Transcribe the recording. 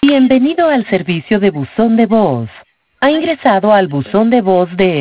Bienvenido al servicio de buzón de voz. Ha ingresado al buzón de voz de